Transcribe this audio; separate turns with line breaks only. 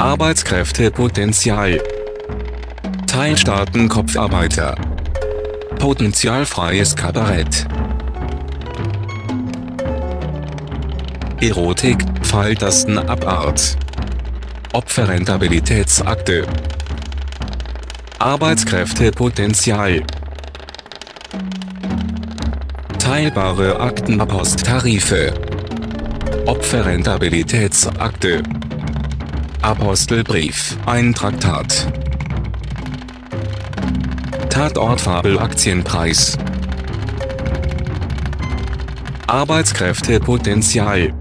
Arbeitskräftepotenzial. Teilstaaten-Kopfarbeiter. Potenzialfreies Kabarett. Erotik, Pfeiltastenabart. Opferrentabilitätsakte. Arbeitskräftepotenzial. Teilbare Aktenaposttarife. Opferrentabilitätsakte. Apostelbrief, ein Traktat. Tatortfabel-Aktienpreis. Arbeitskräftepotenzial.